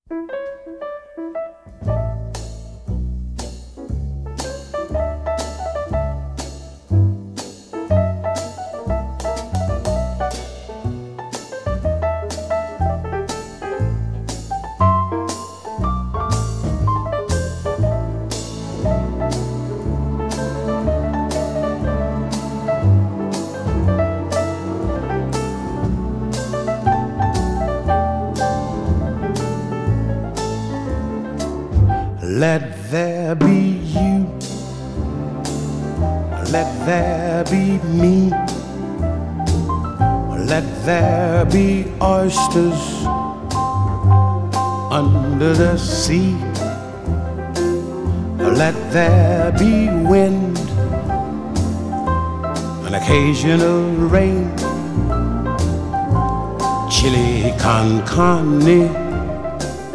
Let there be you, let there be me, let there be oysters under the sea, let there be wind, an occasional rain, chili con carne,